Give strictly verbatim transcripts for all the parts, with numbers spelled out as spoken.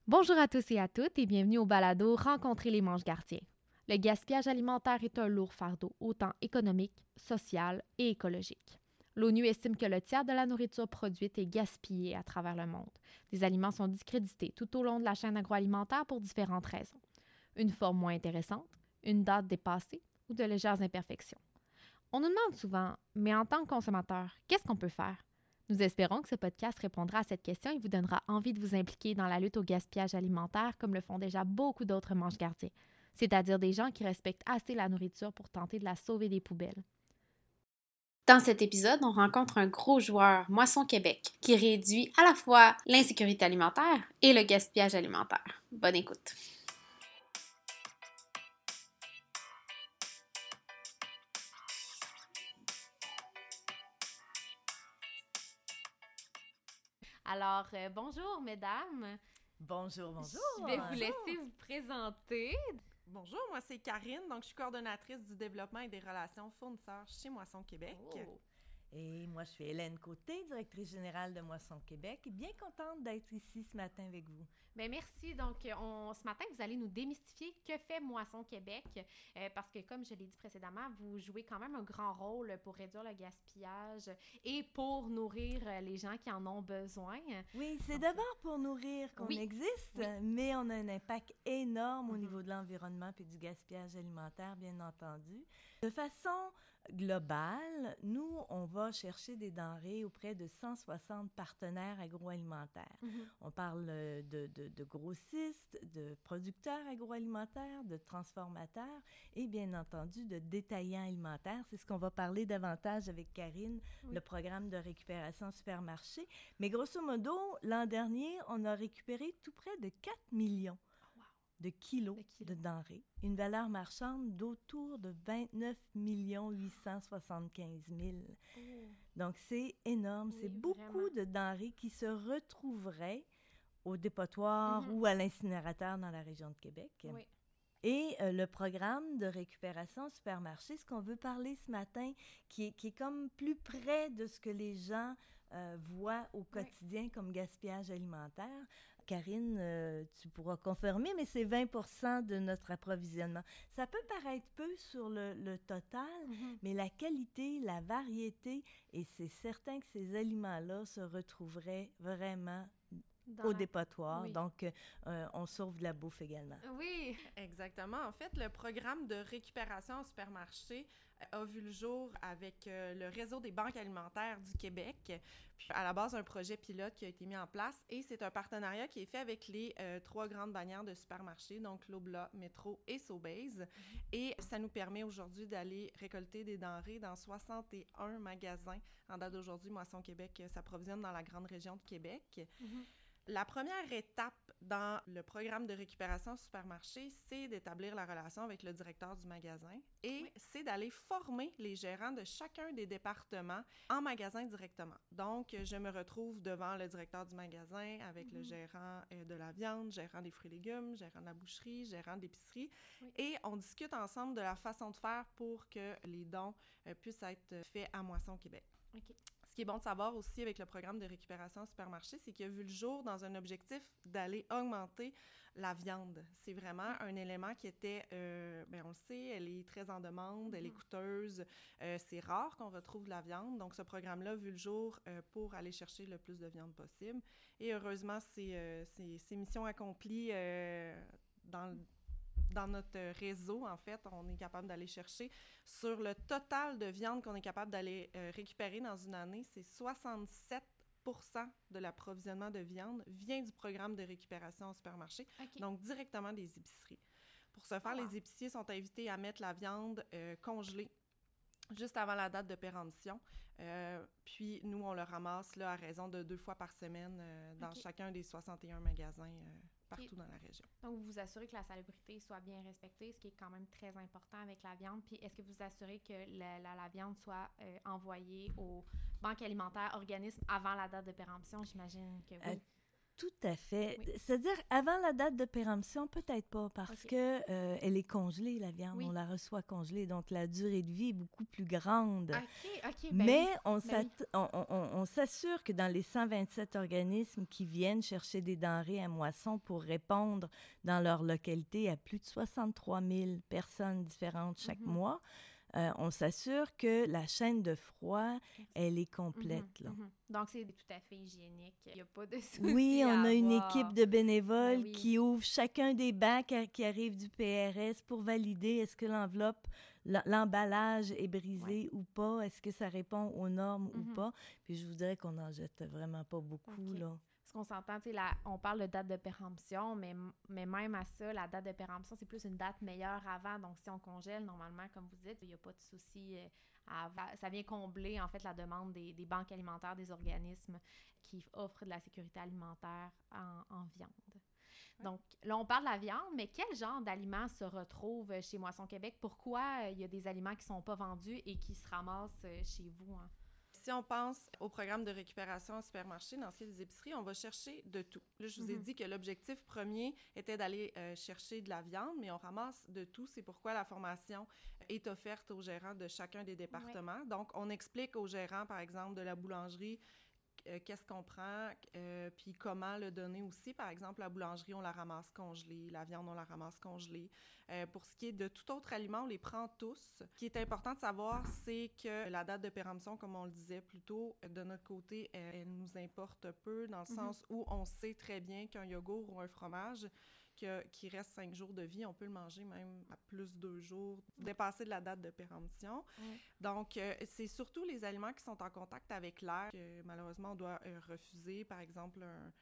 Bonjour à tous et à toutes et bienvenue au balado Rencontrer les manges gardiens. Le gaspillage alimentaire est un lourd fardeau, autant économique, social et écologique. L'ONU estime que le tiers de la nourriture produite est gaspillée à travers le monde. Des aliments sont discrédités tout au long de la chaîne agroalimentaire pour différentes raisons. Une forme moins intéressante, une date dépassée ou de légères imperfections. On nous demande souvent, mais en tant que consommateur, qu'est-ce qu'on peut faire? Nous espérons que ce podcast répondra à cette question et vous donnera envie de vous impliquer dans la lutte au gaspillage alimentaire comme le font déjà beaucoup d'autres manges gardiens, c'est-à-dire des gens qui respectent assez la nourriture pour tenter de la sauver des poubelles. Dans cet épisode, on rencontre un gros joueur, Moisson Québec, qui réduit à la fois l'insécurité alimentaire et le gaspillage alimentaire. Bonne écoute! Alors, euh, bonjour mesdames. Bonjour, bonjour. Je vais vous laisser vous présenter. Bonjour, moi c'est Karine, donc je suis coordonnatrice du développement et des relations fournisseurs chez Moisson Québec. Oh. Et moi, je suis Hélène Côté, directrice générale de Moisson Québec. Bien contente d'être ici ce matin avec vous. Bien, merci. Donc, on, ce matin, vous allez nous démystifier que fait Moisson Québec, euh, parce que, comme je l'ai dit précédemment, vous jouez quand même un grand rôle pour réduire le gaspillage et pour nourrir les gens qui en ont besoin. Oui, c'est Donc, d'abord pour nourrir qu'on oui. existe, oui. mais on a un impact énorme mm-hmm. au niveau de l'environnement et du gaspillage alimentaire, bien entendu. De façon globale, nous, on va chercher des denrées auprès de cent soixante partenaires agroalimentaires. Mm-hmm. On parle de, de, de grossistes, de producteurs agroalimentaires, de transformateurs et bien entendu de détaillants alimentaires. C'est ce qu'on va parler davantage avec Karine, oui. le programme de récupération supermarché. Mais grosso modo, l'an dernier, on a récupéré tout près de quatre millions de kilos, de kilos de denrées, une valeur marchande d'autour de vingt-neuf millions huit cent soixante-quinze mille. Oh. Donc, c'est énorme. Oui, c'est beaucoup vraiment. de denrées qui se retrouveraient au dépotoir mm-hmm. ou à l'incinérateur dans la région de Québec. Oui. Et euh, le programme de récupération supermarché, ce qu'on veut parler ce matin, qui est, qui est comme plus près de ce que les gens euh, voient au quotidien oui. comme gaspillage alimentaire. Karine, euh, tu pourras confirmer, mais c'est vingt pour cent de notre approvisionnement. Ça peut paraître peu sur le, le total, mm-hmm. mais la qualité, la variété, et c'est certain que ces aliments-là se retrouveraient vraiment Dans au la... dépotoir. Oui. Donc, euh, on sauve de la bouffe également. Oui, exactement. En fait, le programme de récupération au supermarché a vu le jour avec euh, le réseau des banques alimentaires du Québec. Puis, à la base, un projet pilote qui a été mis en place et c'est un partenariat qui est fait avec les euh, trois grandes bannières de supermarchés, donc Loblaw, Métro et Sobeys. Mm-hmm. Et ça nous permet aujourd'hui d'aller récolter des denrées dans soixante et un magasins. En date d'aujourd'hui, Moisson Québec s'approvisionne dans la grande région de Québec. Mm-hmm. La première étape dans le programme de récupération supermarché, c'est d'établir la relation avec le directeur du magasin et oui. c'est d'aller former les gérants de chacun des départements en magasin directement. Donc, je me retrouve devant le directeur du magasin avec mm-hmm. le gérant euh, de la viande, gérant des fruits et légumes, gérant de la boucherie, gérant d'épicerie oui. et on discute ensemble de la façon de faire pour que les dons euh, puissent être faits à Moisson Québec. Okay. Ce qui est bon de savoir aussi avec le programme de récupération supermarché, c'est qu'il a vu le jour dans un objectif d'aller augmenter la viande. C'est vraiment un élément qui était, euh, bien on le sait, elle est très en demande, mm-hmm. elle est coûteuse, euh, c'est rare qu'on retrouve de la viande. Donc, ce programme-là a vu le jour euh, pour aller chercher le plus de viande possible. Et heureusement, c'est, euh, c'est, c'est mission accomplie euh, dans le Dans notre réseau, en fait, on est capable d'aller chercher sur le total de viande qu'on est capable d'aller euh, récupérer dans une année, c'est soixante-sept pour cent de l'approvisionnement de viande vient du programme de récupération au supermarché, okay. donc directement des épiceries. Pour ce faire, oh, wow. les épiciers sont invités à mettre la viande euh, congelée juste avant la date de péremption. Euh, puis, nous, on le ramasse là, à raison de deux fois par semaine euh, dans okay. chacun des soixante et un magasins euh, partout okay. dans la région. Donc, vous vous assurez que la salubrité soit bien respectée, ce qui est quand même très important avec la viande. Puis, est-ce que vous vous assurez que la, la, la viande soit euh, envoyée aux banques alimentaires, organismes avant la date de péremption? J'imagine que oui. Euh, Tout à fait. Oui. C'est-à-dire, avant la date de péremption, peut-être pas, parce OK. que euh, elle est congelée, la viande. Oui. On la reçoit congelée, donc la durée de vie est beaucoup plus grande. OK, OK, ben Mais oui. on, Ben s'att- oui. on, on- on- on s'assure que dans les cent vingt-sept organismes qui viennent chercher des denrées à moisson pour répondre dans leur localité à plus de soixante-trois mille personnes différentes chaque Mhm. mois, euh, on s'assure que la chaîne de froid, elle est complète. Mhm, là. mhm. Donc, c'est tout à fait hygiénique. Il n'y a pas de souci Oui, on à a une avoir. équipe de bénévoles Ben oui. qui ouvre chacun des bacs à- qui arrivent du P R S pour valider est-ce que l'enveloppe, l- l'emballage est brisé ou pas, est-ce que ça répond aux normes ou Mhm. pas. Puis je vous dirais qu'on n'en jette vraiment pas beaucoup, OK. là. Parce qu'on s'entend, tu sais, la- on parle de date de péremption, mais, mais même à ça, la date de péremption, c'est plus une date meilleure avant. Donc, si on congèle, normalement, comme vous dites, il n'y a pas de souci euh, à avoir. Ça vient combler, en fait, la demande des, des banques alimentaires, des organismes qui offrent de la sécurité alimentaire en, en viande. Donc, là, on parle de la viande, mais quel genre d'aliments se retrouvent chez Moisson Québec? Pourquoi il y a des aliments qui ne sont pas vendus et qui se ramassent euh, chez vous, hein? Si on pense au programme de récupération au supermarché, dans ce qui est des épiceries, on va chercher de tout. Là, je vous ai Mhm. dit que l'objectif premier était d'aller euh, chercher de la viande, mais on ramasse de tout. C'est pourquoi la formation est offerte aux gérants de chacun des départements. Donc, on explique aux gérants, par exemple, de la boulangerie, euh, qu'est-ce qu'on prend, euh, puis comment le donner aussi. Par exemple, la boulangerie, on la ramasse congelée, la viande, on la ramasse congelée. Euh, pour ce qui est de tout autre aliment, on les prend tous. Ce qui est important de savoir, c'est que la date de péremption, comme on le disait plus tôt, de notre côté, elle, elle nous importe peu, dans le Mhm. sens où on sait très bien qu'un yogourt ou un fromage que, qui reste cinq jours de vie, on peut le manger même à plus deux jours, dépasser de la date de péremption. Ouais. Donc, euh, c'est surtout les aliments qui sont en contact avec l'air que malheureusement on doit euh, refuser. Par exemple, un,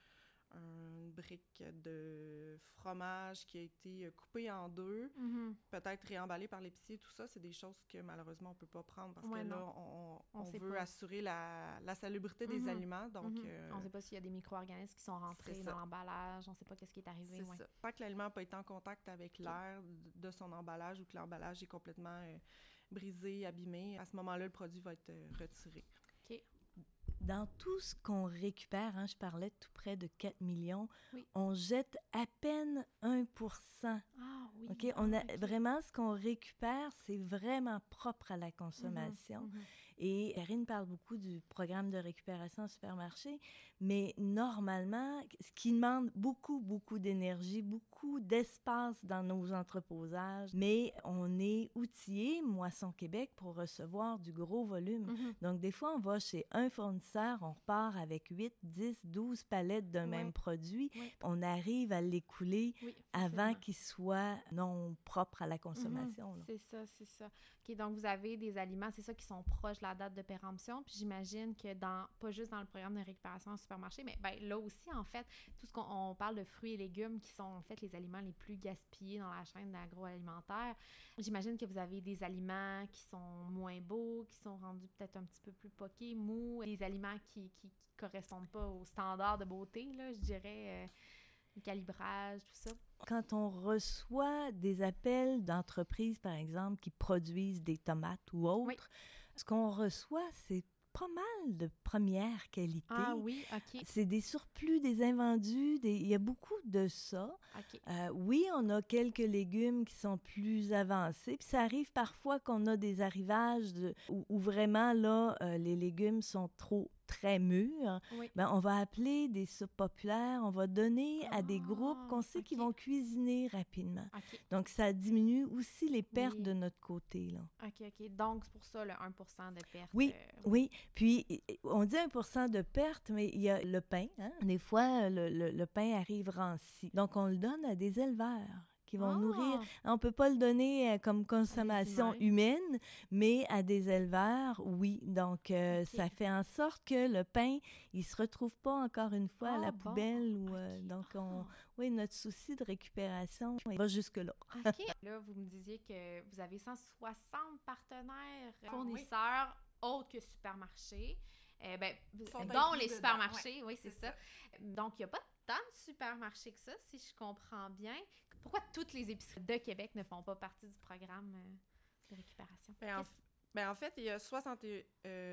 une brique de fromage qui a été euh, coupée en deux, Mhm. peut-être réemballée par l'épicier, tout ça, c'est des choses que malheureusement on peut pas prendre parce Ouais, que là, non. on, on, On on sait veut pas. assurer la, la salubrité des Mhm. aliments. Donc, Mhm. euh, On ne sait pas s'il y a des micro-organismes qui sont rentrés c'est ça. dans l'emballage. On ne sait pas qu'est-ce qui est arrivé. c'est Ouais. ça. Tant que l'aliment n'a pas été en contact avec l'air de son emballage ou que l'emballage est complètement euh, brisé, abîmé, à ce moment-là, le produit va être euh, retiré. OK. Dans tout ce qu'on récupère, hein, je parlais de tout près de quatre millions, Oui. on jette à peine un pour cent. Ah oui. OK? ah, On a, OK. Vraiment, ce qu'on récupère, c'est vraiment propre à la consommation. Mhm, mhm. Et Karine parle beaucoup du programme de récupération au supermarché, mais normalement, ce qui demande beaucoup, beaucoup d'énergie, beaucoup d'espace dans nos entreposages, mais on est outillé, Moisson Québec, pour recevoir du gros volume. Mhm. Donc, des fois, on va chez un fournisseur, on repart avec huit, dix, douze palettes d'un Ouais. même produit. Ouais. On arrive à l'écouler Oui, avant facilement. qu'il soit non propre à la consommation. Mhm. là. C'est ça, c'est ça. OK, donc vous avez des aliments, c'est ça, qui sont proches de la date de péremption. Puis j'imagine que dans, pas juste dans le programme de récupération en supermarché, mais ben, là aussi, en fait, tout ce qu'on on parle de fruits et légumes qui sont en fait les aliments les plus gaspillés dans la chaîne agroalimentaire. J'imagine que vous avez des aliments qui sont moins beaux, qui sont rendus peut-être un petit peu plus poqués, mous, des aliments qui, qui, qui correspondent pas aux standards de beauté, là, je dirais, euh, le calibrage, tout ça. Quand on reçoit des appels d'entreprises, par exemple, qui produisent des tomates ou autres, Oui. ce qu'on reçoit, c'est pas mal de première qualité. Ah oui, OK. C'est des surplus, des invendus, des... il y a beaucoup de ça. OK. Euh, oui, on a quelques légumes qui sont plus avancés. Puis ça arrive parfois qu'on a des arrivages de... où, où vraiment, là, euh, les légumes sont trop très mûrs. Oui. Ben, on va appeler des soupes populaires, on va donner à des Ah, groupes qu'on sait OK. qu'ils vont cuisiner rapidement. OK. Donc, ça diminue aussi les pertes Oui. de notre côté, là. OK, OK. Donc, c'est pour ça le un pour cent de perte. Oui, euh, oui. Puis, on dit un pour cent de perte, mais il y a le pain. Hein? Des fois, le, le, le pain arrive ranci. Donc, on le donne à des éleveurs qui vont Ah! nourrir. On ne peut pas le donner euh, comme consommation humains. humaine, mais à des éleveurs, oui. Donc, euh, OK. ça fait en sorte que le pain, il ne se retrouve pas encore une fois à Ah, la bon. poubelle. Ou, euh, OK. donc, on, Ah. oui, notre souci de récupération il va jusque-là. OK. Là, vous me disiez que vous avez cent soixante partenaires Ah, fournisseurs autres que supermarchés. Euh, ben, Sont dont inclus les dedans, supermarchés, oui, c'est c'est ça. Donc, il n'y a pas tant de supermarchés que ça, si je comprends bien. Pourquoi toutes les épiceries de Québec ne font pas partie du programme euh, de récupération? Ben, en, Qu'est-ce- f- ben, en fait, il y a soixante et un, euh,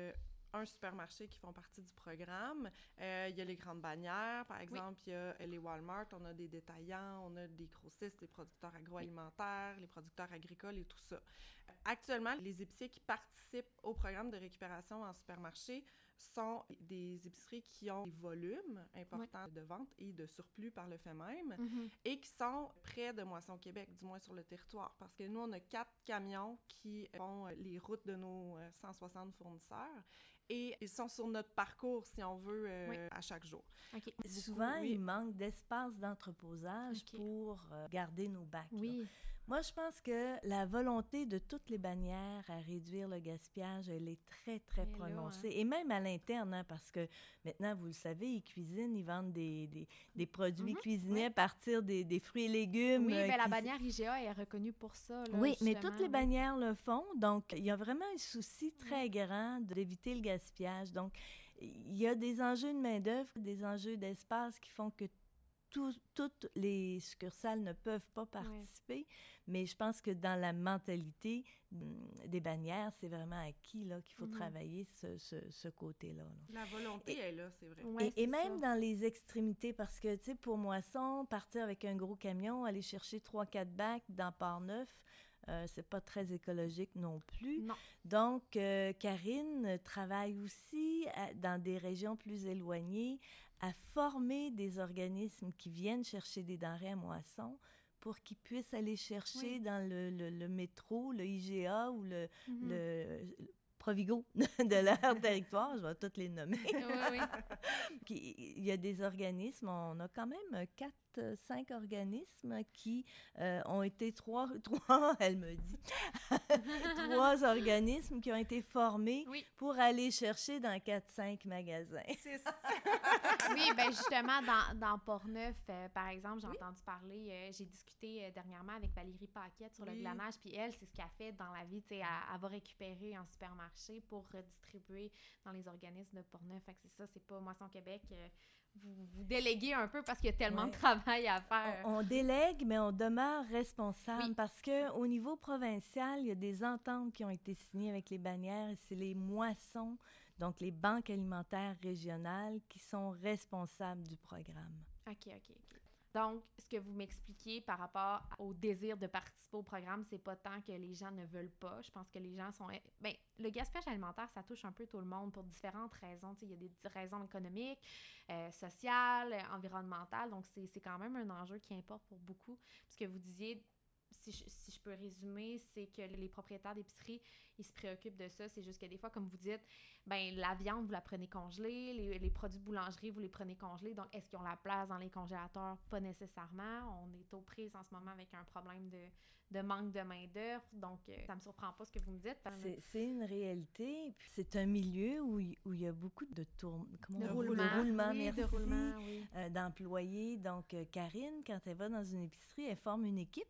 un supermarché qui font partie du programme. Euh, il y a les grandes bannières, par exemple, oui. Il y a les Walmart, on a des détaillants, on a des grossistes, des producteurs agroalimentaires, oui. Les producteurs agricoles et tout ça. Actuellement, les épiciers qui participent au programme de récupération en supermarché sont des épiceries qui ont des volumes importants oui. de vente et de surplus par le fait même mm-hmm. et qui sont près de Moisson Québec, du moins sur le territoire. Parce que nous, on a quatre camions qui font les routes de nos cent soixante fournisseurs et ils sont sur notre parcours, si on veut, euh, oui. à chaque jour. Okay. Souvent, oui. il manque d'espace d'entreposage okay. pour euh, garder nos bacs. Oui. Là. Moi, je pense que la volonté de toutes les bannières à réduire le gaspillage, elle est très, très et prononcée. Là, hein. Et même à l'interne, hein, parce que maintenant, vous le savez, ils cuisinent, ils vendent des, des, des produits mm-hmm. cuisinés oui. à partir des, des fruits et légumes. Oui, bien, qui... la bannière I G A est reconnue pour ça. Là, oui, justement. mais toutes les bannières le font. Donc, il y a vraiment un souci très oui. grand d'éviter le gaspillage. Donc, il y a des enjeux de main-d'œuvre, des enjeux d'espace qui font que Tout, toutes les succursales ne peuvent pas participer, ouais. mais je pense que dans la mentalité des bannières, c'est vraiment acquis là, qu'il faut mm-hmm. travailler ce, ce, ce côté-là. Là. La volonté et, est là, c'est vrai. Ouais, et c'est et même ça. Dans les extrémités, parce que, tu sais, pour Moisson, partir avec un gros camion, aller chercher trois quatre bacs dans Port-Neuf, Euh, c'est pas très écologique non plus. Non. Donc, euh, Karine travaille aussi à, dans des régions plus éloignées à former des organismes qui viennent chercher des denrées à Moisson pour qu'ils puissent aller chercher oui. dans le, le, le métro, le I G A ou le, mm-hmm. le Provigo de leur territoire. Je vais toutes les nommer. Oui, oui. Il y a des organismes, on a quand même quatre cinq organismes qui euh, ont été trois, trois, elle me dit, trois organismes qui ont été formés oui. pour aller chercher dans quatre cinq magasins. C'est ça. Oui, bien justement, dans, dans Port-Neuf, euh, par exemple, j'ai oui. entendu parler, euh, j'ai discuté euh, dernièrement avec Valérie Paquette sur oui. le glanage, puis elle, c'est ce qu'elle fait dans la vie, tu sais, elle, elle va récupérer en supermarché pour redistribuer dans les organismes de Port-Neuf. Fait que c'est ça, c'est pas Moisson Québec... Euh, Vous, vous déléguez un peu parce qu'il y a tellement ouais. de travail à faire. On, on délègue, mais on demeure responsable oui. parce qu'au niveau provincial, il y a des ententes qui ont été signées avec les bannières et c'est les moissons, donc les banques alimentaires régionales, qui sont responsables du programme. OK, OK, OK. Donc, ce que vous m'expliquez par rapport au désir de participer au programme, c'est pas tant que les gens ne veulent pas. Je pense que les gens sont... Bien, le gaspillage alimentaire, ça touche un peu tout le monde pour différentes raisons. Tu sais, il y a des raisons économiques, euh, sociales, environnementales. Donc, c'est, c'est quand même un enjeu qui importe pour beaucoup. Ce que vous disiez, si je, si je peux résumer, c'est que les propriétaires d'épicerie, ils se préoccupent de ça. C'est juste que des fois, comme vous dites, ben la viande, vous la prenez congelée, les, les produits de boulangerie, vous les prenez congelés. Donc, est-ce qu'ils ont la place dans les congélateurs? Pas nécessairement. On est aux prises en ce moment avec un problème de, de manque de main-d'œuvre. Donc, euh, ça me surprend pas ce que vous me dites. C'est, c'est une réalité. Puis c'est un milieu où il où y a beaucoup de tourne... Comment de on roulement. De roulement, oui, merci. De roulement, oui. Euh, d'employés. Donc, euh, Karine, quand elle va dans une épicerie, elle forme une équipe.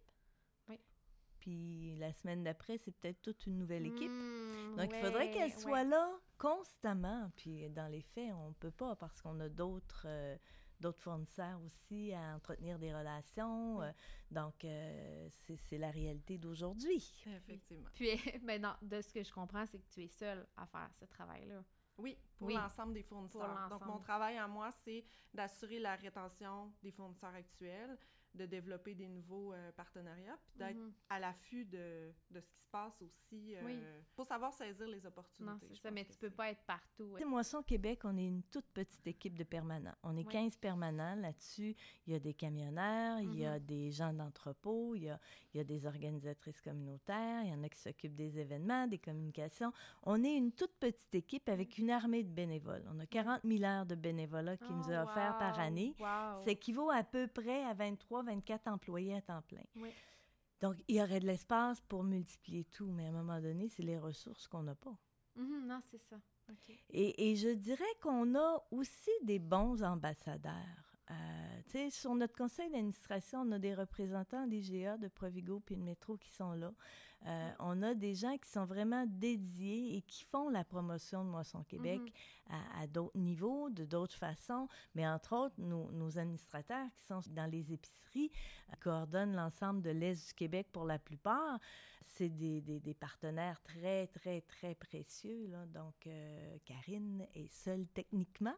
Puis la semaine d'après, c'est peut-être toute une nouvelle équipe. Mmh, Donc, ouais, il faudrait qu'elle soit ouais. là constamment. Puis dans les faits, on ne peut pas parce qu'on a d'autres, euh, d'autres fournisseurs aussi à entretenir des relations. Oui. Euh, donc, euh, c'est, c'est la réalité d'aujourd'hui. Effectivement. Puis, ben non, de ce que je comprends, c'est que tu es seule à faire ce travail-là. Oui, pour oui. l'ensemble des fournisseurs. L'ensemble. Donc, mon travail à moi, c'est d'assurer la rétention des fournisseurs actuels, de développer des nouveaux euh, partenariats, puis d'être mm-hmm. à l'affût de, de ce qui se passe aussi. Il oui. euh, faut savoir saisir les opportunités. Non, c'est ça, mais tu ne peux pas être partout. Ouais. Moisson Québec, on est une toute petite équipe de permanents. On est oui. quinze permanents là-dessus. Il y a des camionneurs, mm-hmm. il y a des gens d'entrepôt, il y a, il y a des organisatrices communautaires, il y en a qui s'occupent des événements, des communications. On est une toute petite équipe avec une armée de bénévoles. On a quarante mille heures de bénévolat qui oh, nous a offert wow. par année. Wow. Ça équivaut à peu près à vingt-trois vingt-quatre employés à temps plein. Oui. Donc, il y aurait de l'espace pour multiplier tout, mais à un moment donné, c'est les ressources qu'on n'a pas. Mm-hmm, non, c'est ça. Okay. Et, et je dirais qu'on a aussi des bons ambassadeurs. Euh, tu sais, sur notre conseil d'administration, on a des représentants des G A, de Provigo puis de Métro qui sont là. Euh, on a des gens qui sont vraiment dédiés et qui font la promotion de Moisson Québec mm-hmm. à, à d'autres niveaux, de d'autres façons. Mais entre autres, nos, nos administrateurs qui sont dans les épiceries euh, coordonnent l'ensemble de l'Est du Québec pour la plupart. C'est des, des, des partenaires très, très, très précieux. Là. Donc, euh, Karine est seule techniquement,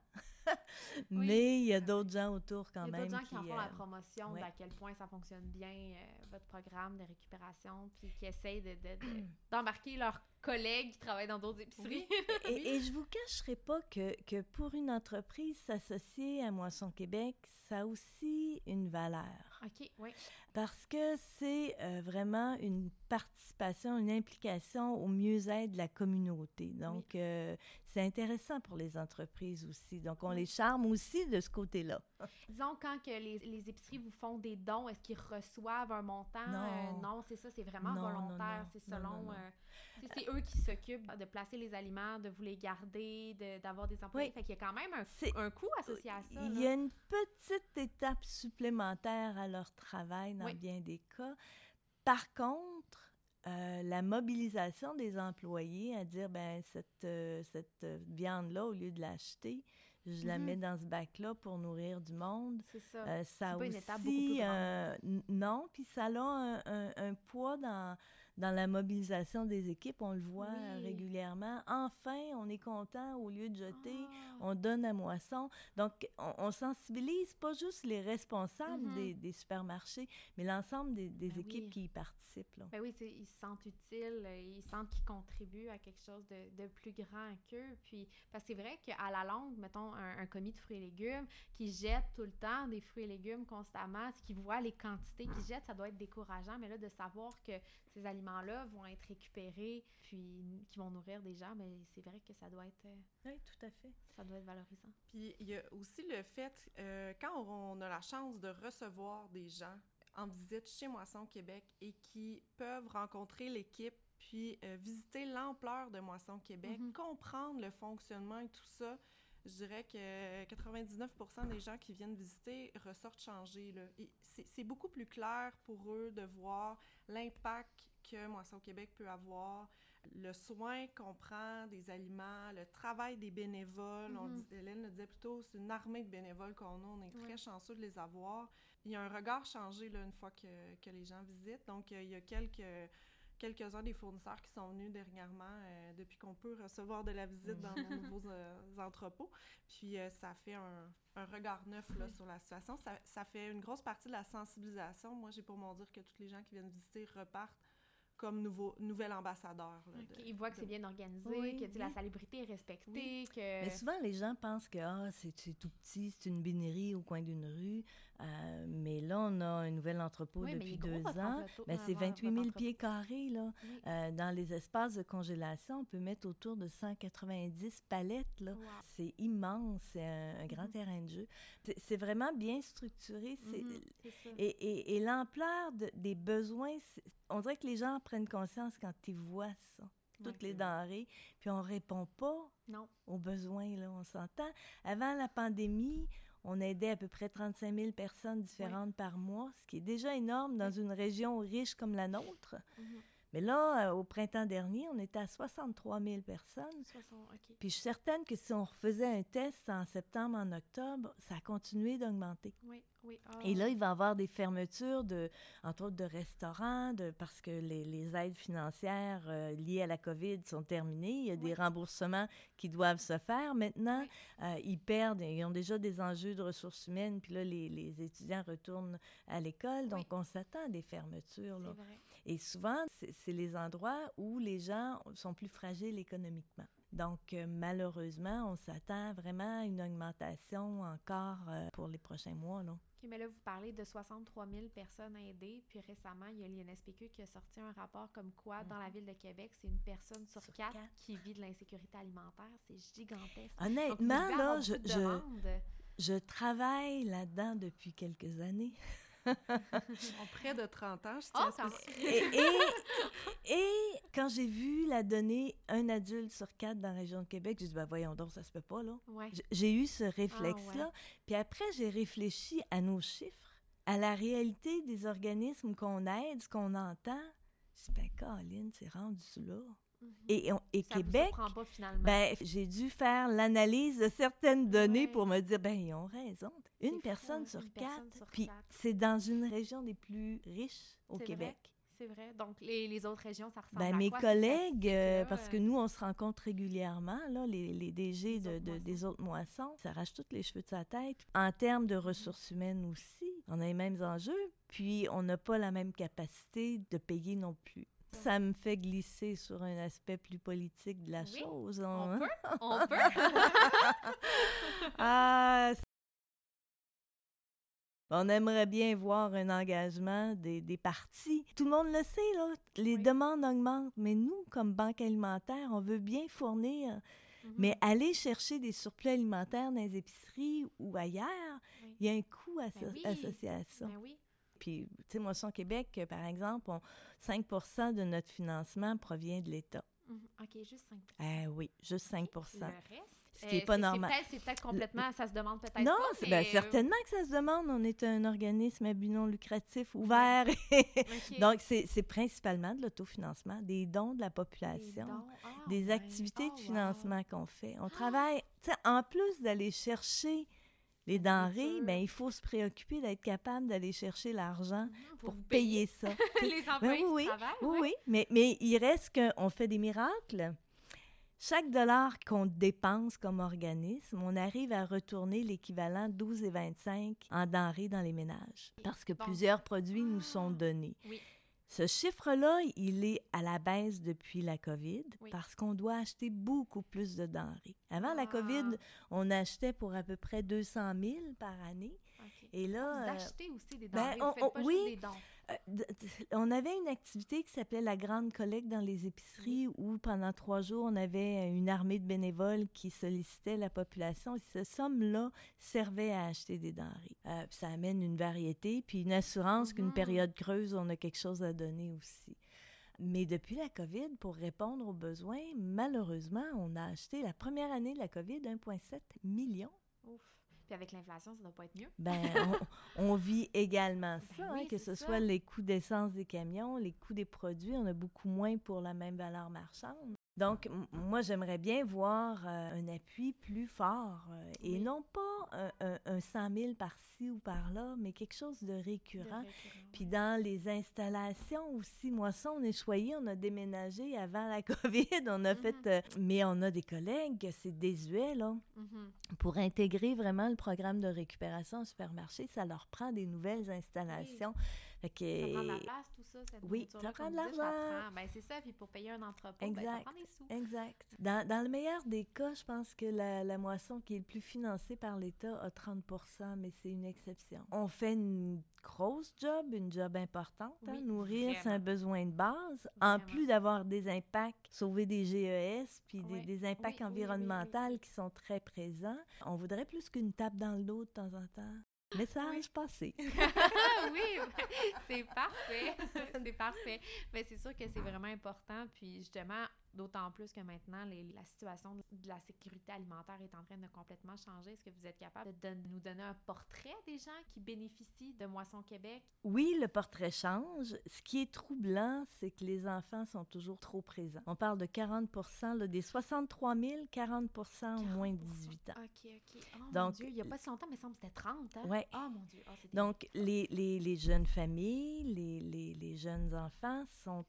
mais oui. il y a d'autres gens autour quand même. Il y a d'autres gens qui, qui en font euh, la promotion ouais. d'à quel point ça fonctionne bien, euh, votre programme de récupération, puis qui essayent de, de, de, d'embarquer leurs collègues qui travaillent dans d'autres épiceries. Oui. et, et je vous cacherai pas que, que pour une entreprise s'associer à Moisson Québec, ça a aussi une valeur. OK, oui. Parce que c'est euh, vraiment une participation, une implication au mieux-être de la communauté. Donc, oui. euh, c'est intéressant pour les entreprises aussi. Donc, on oui. les charme aussi de ce côté-là. Disons, quand que les, les épiceries vous font des dons, est-ce qu'ils reçoivent un montant? Non, euh, non c'est ça, c'est vraiment non, volontaire. Non, non, c'est selon... non, non, non. Euh, c'est eux qui s'occupent de placer les aliments, de vous les garder, de, d'avoir des employés. Oui. Fait qu'il y a quand même un, un coût associé à ça. Il là. y a une petite étape supplémentaire à leur travail dans oui. bien des cas. Par contre, euh, la mobilisation des employés à dire, ben cette, euh, cette viande-là, au lieu de l'acheter, je mm-hmm. la mets dans ce bac-là pour nourrir du monde. C'est ça. Euh, ça c'est pas aussi, une étape beaucoup plus grande. Euh, non, puis ça a un, un, un poids dans... Dans la mobilisation des équipes, on le voit oui. régulièrement. Enfin, on est content, au lieu de jeter, ah. on donne à Moisson. Donc, on, on sensibilise pas juste les responsables mm-hmm. des, des supermarchés, mais l'ensemble des, des ben équipes oui. qui y participent. Là. Ben oui, ils se sentent utiles, ils sentent qu'ils contribuent à quelque chose de, de plus grand qu'eux. Puis, parce que c'est vrai qu'à la longue, mettons, un, un commis de fruits et légumes qui jette tout le temps des fruits et légumes constamment, qui voit les quantités qu'ils jettent, ça doit être décourageant. Mais là, de savoir que ces aliments-là vont être récupérés, puis qui vont nourrir des gens, mais c'est vrai que ça doit être... Euh, oui, tout à fait. Ça doit être valorisant. Puis il y a aussi le fait, euh, quand on a la chance de recevoir des gens en visite chez Moisson Québec et qui peuvent rencontrer l'équipe, puis euh, visiter l'ampleur de Moisson Québec, mm-hmm. comprendre le fonctionnement et tout ça, je dirais que quatre-vingt-dix-neuf pour cent des gens qui viennent visiter ressortent changés. Là. Et c'est, c'est beaucoup plus clair pour eux de voir l'impact que Moisson Québec peut avoir, le soin qu'on prend des aliments, le travail des bénévoles. Mm-hmm. On dit, Hélène le disait plus tôt, c'est une armée de bénévoles qu'on a, on est très ouais. chanceux de les avoir. Il y a un regard changé là, une fois que, que les gens visitent. Donc, euh, il y a quelques... quelques-uns des fournisseurs qui sont venus dernièrement euh, depuis qu'on peut recevoir de la visite dans nos nouveaux euh, entrepôts. Puis euh, ça fait un, un regard neuf là, sur la situation. Ça, ça fait une grosse partie de la sensibilisation. Moi, j'ai pour mon dire que tous les gens qui viennent visiter repartent comme nouveau, nouvel ambassadeur. Là, okay. de, Ils voient de... que c'est bien organisé, oui, que oui. la salubrité est respectée. Oui. Que... Mais souvent, les gens pensent que ah, c'est, c'est tout petit, c'est une bénérie au coin d'une rue. Euh, mais là, on a un nouvel entrepôt oui, depuis deux ans. Entrepôt, ben, c'est vingt-huit mille pieds entrepôt. carrés. Là. Oui. Euh, dans les espaces de congélation, on peut mettre autour de cent quatre-vingt-dix palettes. Là. Wow. C'est immense, c'est un, un grand mm-hmm. terrain de jeu. C'est, c'est vraiment bien structuré. C'est, mm-hmm. c'est ça. Et, et, et l'ampleur de, des besoins, on dirait que les gens prennent conscience quand ils voient ça. Toutes okay. les denrées, puis on répond pas non. aux besoins, là, on s'entend. Avant la pandémie, on aidait à peu près trente-cinq mille personnes différentes oui. par mois, ce qui est déjà énorme dans oui. une région riche comme la nôtre. Mm-hmm. Mais là, euh, au printemps dernier, on était à soixante-trois mille personnes. soixante, okay. Puis je suis certaine que si on refaisait un test en septembre, en octobre, ça a continué d'augmenter. Oui, oui. Oh. Et là, il va y avoir des fermetures, de, entre autres de restaurants, de, parce que les, les aides financières euh, liées à la COVID sont terminées. Il y a oui. des remboursements qui doivent se faire. Maintenant, oui. euh, ils perdent, ils ont déjà des enjeux de ressources humaines, puis là, les, les étudiants retournent à l'école. Donc, oui. on s'attend à des fermetures. Là. C'est vrai. Et souvent, c'est, c'est les endroits où les gens sont plus fragiles économiquement. Donc, euh, malheureusement, on s'attend vraiment à une augmentation encore euh, pour les prochains mois. Là. OK, mais là, vous parlez de soixante-trois mille personnes aidées, puis récemment, il y a l'I N S P Q qui a sorti un rapport comme quoi, mm-hmm. dans la ville de Québec, c'est une personne sur, sur quatre, quatre qui vit de l'insécurité alimentaire. C'est gigantesque. Honnêtement, là, je, je, je travaille là-dedans depuis quelques années. En près de trente ans, je tiens oh, à et, et, et quand j'ai vu la donnée un adulte sur quatre dans la région de Québec, j'ai dit ben voyons donc, ça se peut pas là. Ouais. J'ai eu ce réflexe-là. Ah, ouais. Puis après, j'ai réfléchi à nos chiffres, à la réalité des organismes qu'on aide, ce qu'on entend. Je dis, ben, Caroline, c'est rendu là. Mm-hmm. Et, on, et ça Québec, vous surprend pas, finalement. ben, j'ai dû faire l'analyse de certaines données Ouais. pour me dire, ben, ils ont raison. Une C'est personne fou, hein, sur une quatre. personne sur Puis quatre. c'est dans une région des plus riches au C'est Québec. vrai. C'est vrai. Donc, les, les autres régions, ça ressemble Ben, à mes quoi, ces collègues, euh, statistiques-là? parce que nous, on se rencontre régulièrement, là, les, les D G Les de, autres de- moissons. des autres moissons, ça arrache tous les cheveux de sa tête. En termes de ressources humaines aussi, on a les mêmes enjeux, puis on n'a pas la même capacité de payer non plus. Ça me fait glisser sur un aspect plus politique de la Oui, chose. On hein. peut? On peut? Ah, c'est- on aimerait bien voir un engagement des, des partis. Tout le monde le sait, là, les Oui. demandes augmentent, mais nous, comme Banque alimentaire, on veut bien fournir, Mhm. mais aller chercher des surplus alimentaires dans les épiceries ou ailleurs, Oui. il y a un coût asso- Ben oui. associé à ça. Ben oui. Puis, tu sais, Moisson Québec, euh, par exemple, on- cinq pour cent de notre financement provient de l'État. Mhm. OK, juste cinq pour cent. Ah oui, juste cinq pour cent. Le reste? Ce qui n'est euh, pas c'est- normal. C'est peut-être, c'est peut-être complètement, ça se demande peut-être Non, pas, c'est- mais, ben, euh, certainement que ça se demande. On est un organisme à but non lucratif ouvert. OK. Donc, c'est c'est principalement de l'autofinancement, des dons de la Des population, dons. Ah, des ouais. activités Oh, de wow. financement qu'on fait. On travaille, tu sais, en plus d'aller chercher les denrées, nourriture. ben, il faut se préoccuper d'être capable d'aller chercher l'argent Mhm, pour vous payer ça. les employés oui, qui travaillent, Oui, ouais. oui, mais, mais il reste qu'on fait des miracles. Chaque dollar qu'on dépense comme organisme, on arrive à retourner l'équivalent douze et vingt-cinq en denrées dans les ménages parce que Donc, plusieurs produits nous sont ah, donnés. oui. Ce chiffre-là, il est à la baisse depuis la COVID Oui. parce qu'on doit acheter beaucoup plus de denrées. Avant la Ah. COVID, on achetait pour à peu près deux cent mille par année. OK. Et Vous là, euh, achetez aussi des ben, denrées, on- vous faites on- pas oui. juste des dons. Euh, d- d- on avait une activité qui s'appelait la grande collecte dans les épiceries où pendant trois jours, on avait une armée de bénévoles qui sollicitaient la population et cette somme-là servait à acheter des denrées. Euh, puis ça amène une variété puis une assurance qu'une Mhm. période creuse, on a quelque chose à donner aussi. Mais depuis la COVID, pour répondre aux besoins, malheureusement, on a acheté la première année de la COVID un virgule sept million. Ouf. Puis avec l'inflation, ça doit pas être mieux. Ben, on, on vit également ça, Ben oui, hein, que c'est ce ça. soit les coûts d'essence des camions, les coûts des produits, on a beaucoup moins pour la même valeur marchande. Donc, m- moi, j'aimerais bien voir euh, un appui plus fort euh, et Oui. non pas un, un, un cent mille par-ci ou par-là, mais quelque chose de De récurrent. récurrent, Puis ouais. dans les installations aussi, Moisson, on est choyé, on a déménagé avant la COVID, on a Mhm. fait... euh, mais on a des collègues, c'est désuet, là. Mhm. Pour intégrer vraiment le programme de récupération au supermarché, ça leur prend des nouvelles installations. Fait que, Ça prend de la place, tout ça, cette oui, nourriture-là, ça prend comme de vous dites, ça l'argent. prend- Ben, c'est ça, puis pour payer un entrepôt, ben, ça Exact. prend des sous. Exact. Dans, dans le meilleur des cas, je pense que la, la moisson qui est le plus financée par l'État a trente pour cent, mais c'est une exception. On fait une grosse job, une job importante. hein. Oui, Nourrir, c'est vraiment. un besoin de base. En Vraiment. plus d'avoir des impacts, sauver des G E S, puis des, Ouais. des impacts Oui, oui, oui, environnementaux oui, oui. qui sont très présents, on voudrait plus qu'une tape dans le dos de temps en temps. Message passé. Oui, c'est parfait. C'est parfait. Mais c'est sûr que c'est vraiment important. Puis justement, d'autant plus que maintenant, les- la situation de la sécurité alimentaire est en train de complètement changer. Est-ce que vous êtes capable de don- nous donner un portrait des gens qui bénéficient de Moisson Québec? Oui, le portrait change. Ce qui est troublant, c'est que les enfants sont toujours trop présents. On parle de quarante pour cent, là, des soixante-trois mille, quarante pour cent ont moins de dix-huit ans. OK, OK. Oh mon Donc, Dieu, il n'y a pas si longtemps, mais il me semble que c'était trente, hein? Ouais. Oh mon Dieu. Oh, c'est Donc, les, les, les jeunes familles, les, les, les jeunes enfants sont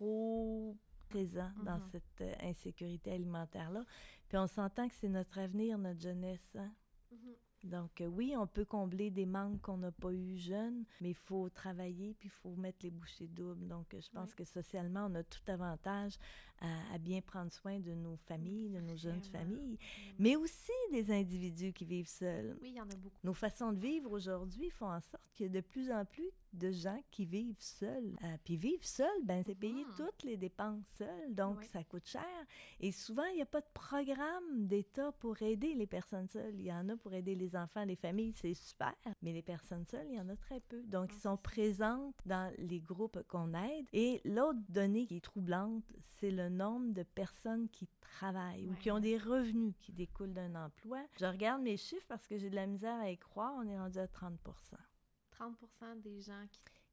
trop présents dans Mhm. cette euh, insécurité alimentaire-là. Puis on s'entend que c'est notre avenir, notre jeunesse. hein. Mhm. Donc, euh, oui, on peut combler des manques qu'on n'a pas eu jeunes, mais il faut travailler puis il faut mettre les bouchées doubles. Donc, euh, je pense Oui. que socialement, on a tout avantage à, à bien prendre soin de nos familles, de nos jeunes Vraiment. familles, Vraiment. mais aussi des individus qui vivent seuls. Oui, il y en a beaucoup. Nos façons de vivre aujourd'hui font en sorte qu'il y a de plus en plus de gens qui vivent seuls. Euh, puis vivre seul, ben c'est payer Mhm. toutes les dépenses seules, donc Oui. ça coûte cher. Et souvent, il n'y a pas de programme d'État pour aider les personnes seules. Il y en a pour aider les enfants, les familles, c'est super. Mais les personnes seules, il y en a très peu. Donc, Ah, ils sont c'est ça. présentes dans les groupes qu'on aide. Et l'autre donnée qui est troublante, c'est le nombre de personnes qui travaillent ou Ouais. qui ont des revenus qui découlent d'un emploi. Je regarde mes chiffres parce que j'ai de la misère à y croire. On est rendu à trente pour cent. trente pour cent des gens qui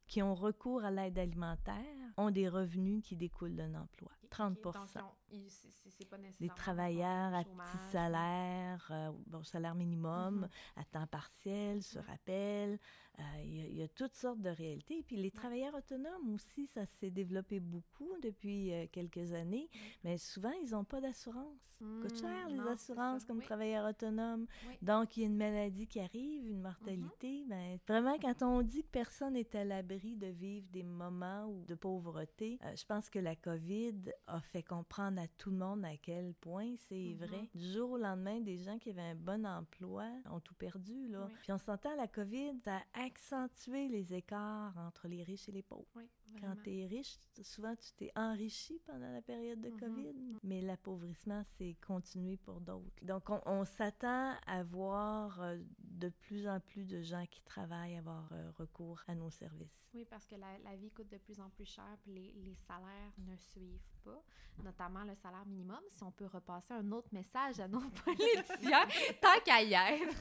qui ont recours à l'aide alimentaire ont des revenus qui découlent d'un emploi. trente pour cent. Donc, ils, c'est, c'est pas les travailleurs à petit salaire, euh, bon, salaire minimum, mm-hmm. à temps partiel, sur mm-hmm. appel. Il euh, y, y a toutes sortes de réalités. Puis les mm-hmm. travailleurs autonomes aussi, ça s'est développé beaucoup depuis euh, quelques années. Mm-hmm. Mais souvent, ils n'ont pas d'assurance. Ça mm-hmm. coûte cher, les non, assurances comme oui. travailleurs autonomes. Oui. Donc, il y a une maladie qui arrive, une mortalité. Mm-hmm. Ben, vraiment, quand on dit que personne n'est à l'abri de vivre des moments de pauvreté, euh, je pense que la COVID a fait comprendre à tout le monde à quel point c'est mm-hmm. vrai. Du jour au lendemain, des gens qui avaient un bon emploi ont tout perdu, là. Oui. Puis on s'entend, la COVID, ça a accentué les écarts entre les riches et les pauvres. Oui, quand tu es riche, souvent tu t'es enrichi pendant la période de mm-hmm. COVID, mais l'appauvrissement s'est continué pour d'autres. Donc on, on s'attend à voir euh, de plus en plus de gens qui travaillent avoir euh, recours à nos services. Oui, parce que la, la vie coûte de plus en plus cher, puis les, les salaires ne suivent pas, notamment le salaire minimum. Si on peut repasser un autre message à nos politiciens, tant qu'à y être.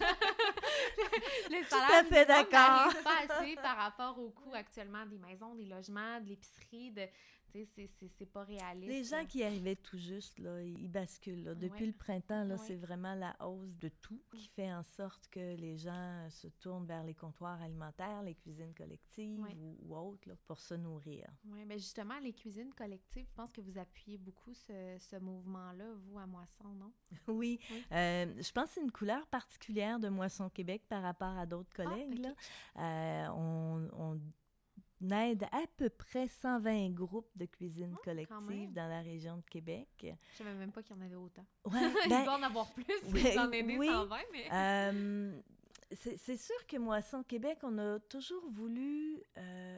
Les salaires Tout à fait d'accord. n'arrivent pas assez par rapport au coût actuellement des maisons, des logements, de l'épicerie, de... C'est, c'est, c'est pas réaliste. Les gens qui arrivaient tout juste, là, ils basculent. Là. Depuis ouais. le printemps, là, ouais. c'est vraiment la hausse de tout qui fait en sorte que les gens se tournent vers les comptoirs alimentaires, les cuisines collectives ouais. ou, ou autres là, pour se nourrir. Oui, bien justement, les cuisines collectives, je pense que vous appuyez beaucoup ce, ce mouvement-là, vous, à Moisson, non? oui. oui. Euh, je pense que c'est une couleur particulière de Moisson Québec par rapport à d'autres collègues. Ah, okay. là. Euh, on... on On aide à peu près cent vingt groupes de cuisine oh, collective dans la région de Québec. Je ne savais même pas qu'il y en avait autant. Ouais, ben, Il doit en avoir plus, ils en aider oui, cent vingt, mais... euh, c'est, c'est sûr que Moisson Québec, on a toujours voulu euh,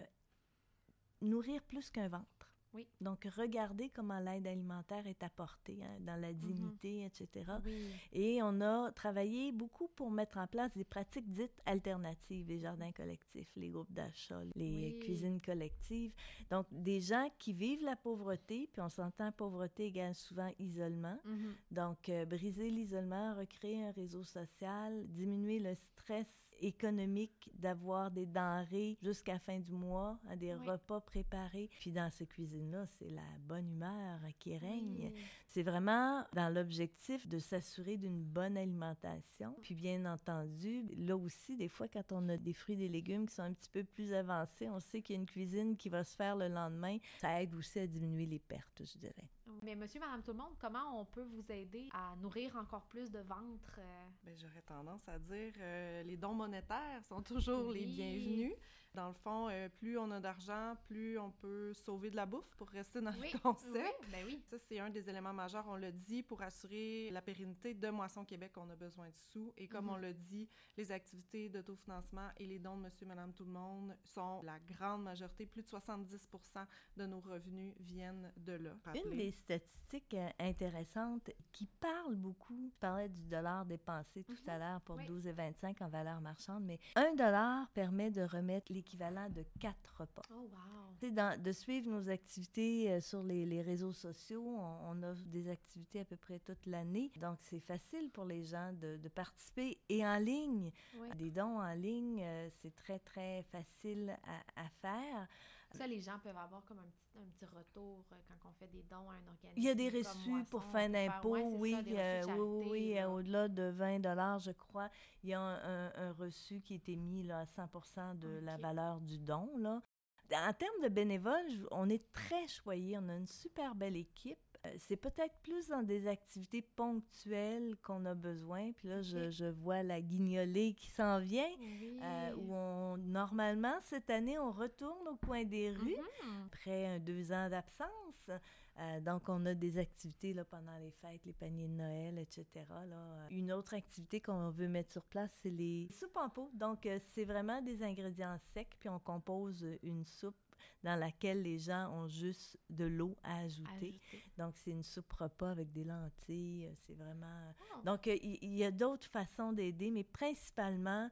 nourrir plus qu'un ventre. Oui. Donc, regardez comment l'aide alimentaire est apportée hein, dans la dignité, mm-hmm. et cetera. Oui. Et on a travaillé beaucoup pour mettre en place des pratiques dites alternatives, les jardins collectifs, les groupes d'achat, les oui. cuisines collectives. Donc, des gens qui vivent la pauvreté, puis on s'entend pauvreté égale souvent isolement. Mm-hmm. Donc, euh, briser l'isolement, recréer un réseau social, diminuer le stress économique d'avoir des denrées jusqu'à la fin du mois, hein, des oui. repas préparés. Puis dans ces cuisines-là, c'est la bonne humeur qui règne. Oui. C'est vraiment dans l'objectif de s'assurer d'une bonne alimentation. Puis bien entendu, là aussi, des fois, quand on a des fruits et des légumes qui sont un petit peu plus avancés, on sait qu'il y a une cuisine qui va se faire le lendemain. Ça aide aussi à diminuer les pertes, je dirais. Mais monsieur, madame, tout le monde, comment on peut vous aider à nourrir encore plus de ventres? Euh... Bien, j'aurais tendance à dire euh, les dons monétaires sont toujours oui. les bienvenus. Dans le fond, euh, plus on a d'argent, plus on peut sauver de la bouffe, pour rester dans oui. le concept. Oui, ben oui. Ça, c'est un des éléments majeurs, on l'a dit, pour assurer la pérennité de Moisson Québec, on a besoin de sous. Et comme mm-hmm. on l'a dit, les activités d'autofinancement et les dons de monsieur, madame, tout le monde sont la grande majorité. Plus de soixante-dix pour cent de nos revenus viennent de là. Une des statistiques euh, intéressantes qui parle beaucoup, je parlais du dollar dépensé tout mm-hmm. à l'heure pour oui. douze virgule vingt-cinq en valeur marchande, mais un dollar permet de remettre l'équivalent de quatre repas. Oh, wow! C'est dans, de suivre nos activités euh, sur les, les réseaux sociaux. On, on a des activités à peu près toute l'année. Donc, c'est facile pour les gens de, de participer. Et en ligne, oui. des dons en ligne, euh, c'est très, très facile à, à faire. Ça, les gens peuvent avoir comme un petit, un petit retour euh, quand on fait des dons à un organisme. Il y a des reçus Moisson, pour fin d'impôt, faire, ouais, oui, ça, euh, charité, oui, oui, euh, au-delà de vingt dollars, je crois. Il y a un, un, un reçu qui a été mis là, à cent pour cent de okay. la valeur du don. Là. En termes de bénévoles, on est très choyés. On a une super belle équipe. C'est peut-être plus dans des activités ponctuelles qu'on a besoin. Puis là, okay. je, je vois la guignolée qui s'en vient, oui. euh, où on, normalement, cette année, on retourne au coin des rues, mm-hmm. après un, deux ans d'absence. Euh, donc, on a des activités là, pendant les fêtes, les paniers de Noël, et cetera. Là. Une autre activité qu'on veut mettre sur place, c'est les soupes en pot. Donc, euh, c'est vraiment des ingrédients secs, puis on compose une soupe dans laquelle les gens ont juste de l'eau à ajouter. ajouter. Donc, c'est une soupe repas avec des lentilles. C'est vraiment... Oh. Donc, il euh, y, y a d'autres façons d'aider, mais principalement,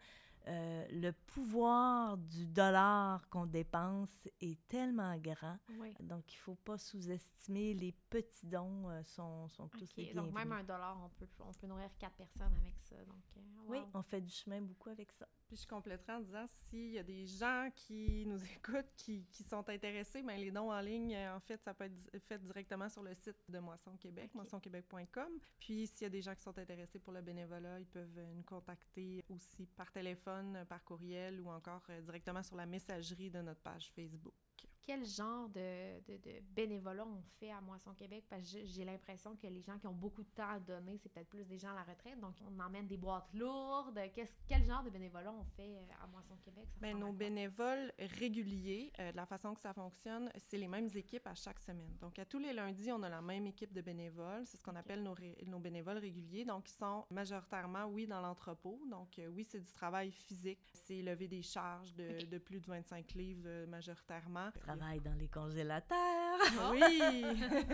euh, le pouvoir du dollar qu'on dépense est tellement grand. Oui. Donc, il ne faut pas sous-estimer. Les petits dons euh, sont, sont tous OK. les bienvenus. Donc, même un dollar, on peut, on peut nourrir quatre personnes avec ça. Donc, euh, wow. Oui, on fait du chemin beaucoup avec ça. Puis je compléterai en disant, s'il y a des gens qui nous écoutent, qui, qui sont intéressés, bien, les dons en ligne, en fait, ça peut être fait directement sur le site de Moisson Québec, okay. moisson québec point com. Puis s'il y a des gens qui sont intéressés pour le bénévolat, ils peuvent nous contacter aussi par téléphone, par courriel ou encore euh, directement sur la messagerie de notre page Facebook. Quel genre de, de, de bénévolat on fait à Moisson Québec? Parce que j'ai l'impression que les gens qui ont beaucoup de temps à donner, c'est peut-être plus des gens à la retraite. Donc, on emmène des boîtes lourdes. Qu'est-ce, quel genre de bénévolat on fait à Moisson Québec? Ça Bien, nos bénévoles réguliers, euh, de la façon que ça fonctionne, c'est les mêmes équipes à chaque semaine. Donc, à tous les lundis, on a la même équipe de bénévoles. C'est ce qu'on okay. appelle nos, ré, nos bénévoles réguliers. Donc, ils sont majoritairement, oui, dans l'entrepôt. Donc, euh, oui, c'est du travail physique. C'est lever des charges de, okay. de plus de vingt-cinq livres euh, majoritairement. Travail dans les congélateurs. Oui!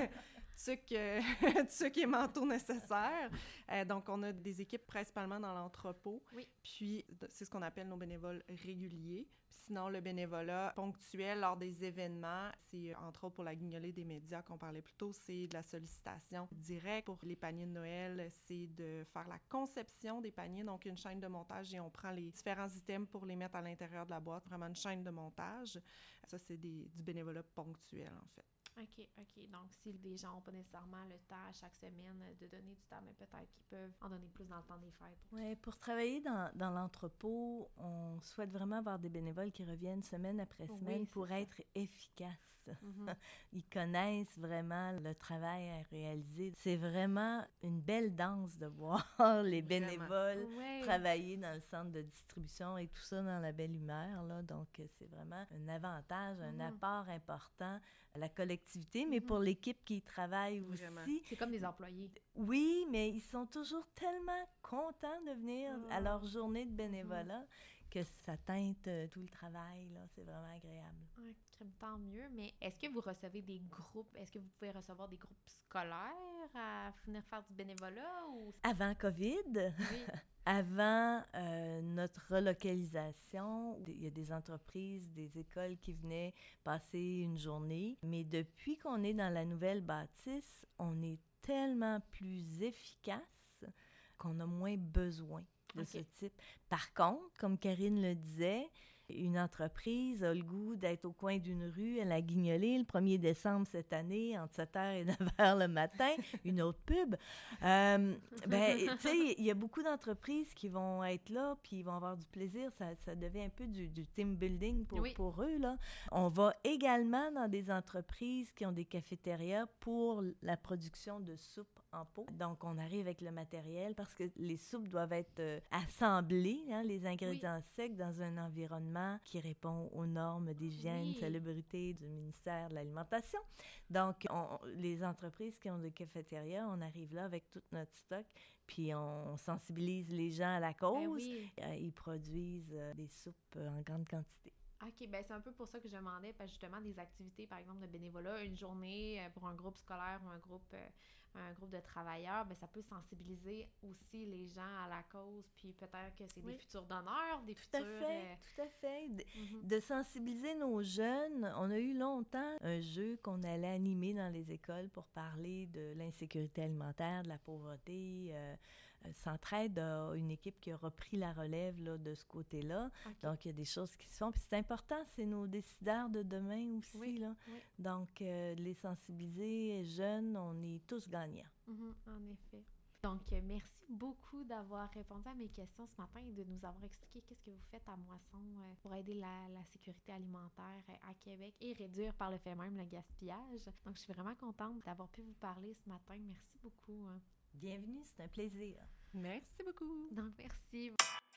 Tuc, euh, tuc et manteau nécessaires. Euh, donc, on a des équipes principalement dans l'entrepôt. Oui. Puis, c'est ce qu'on appelle nos bénévoles réguliers. Sinon, le bénévolat ponctuel lors des événements, c'est entre autres pour la guignolée des médias qu'on parlait plus tôt, c'est de la sollicitation directe. Pour les paniers de Noël, c'est de faire la conception des paniers, donc une chaîne de montage, et on prend les différents items pour les mettre à l'intérieur de la boîte, vraiment une chaîne de montage. Ça, c'est des, du bénévolat ponctuel, en fait. OK, OK. Donc, si les gens n'ont pas nécessairement le temps à chaque semaine de donner du temps, mais peut-être qu'ils peuvent en donner plus dans le temps des fêtes. Oui, pour travailler dans, dans l'entrepôt, on souhaite vraiment avoir des bénévoles qui reviennent semaine après semaine oui, pour ça. Être efficaces. Mm-hmm. Ils connaissent vraiment le travail à réaliser. C'est vraiment une belle danse de voir les bénévoles oui. travailler dans le centre de distribution et tout ça dans la belle humeur, là. Donc, c'est vraiment un avantage, un mm-hmm. apport important à la collectivité, mais mm-hmm. pour l'équipe qui y travaille vraiment. Aussi. C'est comme des employés. Oui, mais ils sont toujours tellement contents de venir oh. à leur journée de bénévolat mm-hmm. que ça teinte tout le travail, là. C'est vraiment agréable. Ouais, tant mieux, mais est-ce que vous recevez des groupes, est-ce que vous pouvez recevoir des groupes scolaires à venir faire du bénévolat? Ou... Avant COVID, oui. Avant euh, notre relocalisation, il y a des entreprises, des écoles qui venaient passer une journée, mais depuis qu'on est dans la nouvelle bâtisse, on est tellement plus efficace qu'on a moins besoin de okay. ce type. Par contre, comme Karine le disait, une entreprise a le goût d'être au coin d'une rue à la Guignolée le premier décembre cette année, entre sept heures et neuf heures le matin, une autre pub. Euh, ben, tu sais, il y a beaucoup d'entreprises qui vont être là, puis ils vont avoir du plaisir. Ça, ça devient un peu du, du team building pour, oui. pour eux, là. On va également dans des entreprises qui ont des cafétérias pour la production de soupe en pot. Donc, on arrive avec le matériel parce que les soupes doivent être euh, assemblées, hein, les ingrédients oui. secs, dans un environnement qui répond aux normes d'hygiène, oui. salubrité du ministère de l'Alimentation. Donc, on, les entreprises qui ont des cafétérias, on arrive là avec tout notre stock, puis on sensibilise les gens à la cause. Ben oui. euh, ils produisent euh, des soupes en grande quantité. OK, bien c'est un peu pour ça que je demandais, parce que justement, des activités, par exemple, de bénévolat, une journée pour un groupe scolaire ou un groupe, euh, un groupe de travailleurs, bien ça peut sensibiliser aussi les gens à la cause, puis peut-être que c'est oui. des futurs donneurs, des tout futurs... Tout à fait, euh... tout à fait. De, mm-hmm. de sensibiliser nos jeunes. On a eu longtemps un jeu qu'on allait animer dans les écoles pour parler de l'insécurité alimentaire, de la pauvreté... Euh, Centraide a une équipe qui a repris la relève là, de ce côté-là. Okay. Donc, il y a des choses qui se font. Puis c'est important, c'est nos décideurs de demain aussi. Oui, là. oui. Donc, euh, les sensibiliser jeunes, on est tous gagnants. Mm-hmm, en effet. Donc, euh, merci beaucoup d'avoir répondu à mes questions ce matin et de nous avoir expliqué qu'est-ce que vous faites à Moisson euh, pour aider la, la sécurité alimentaire à Québec et réduire par le fait même le gaspillage. Donc, je suis vraiment contente d'avoir pu vous parler ce matin. Merci beaucoup. Hein. Bienvenue, c'est un plaisir. Merci beaucoup. Donc, merci.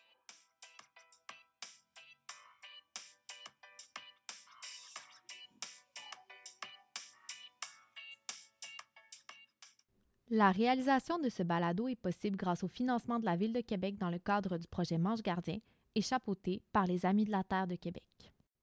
La réalisation de ce balado est possible grâce au financement de la Ville de Québec dans le cadre du projet Mange Gardien et chapeauté par les Amis de la Terre de Québec.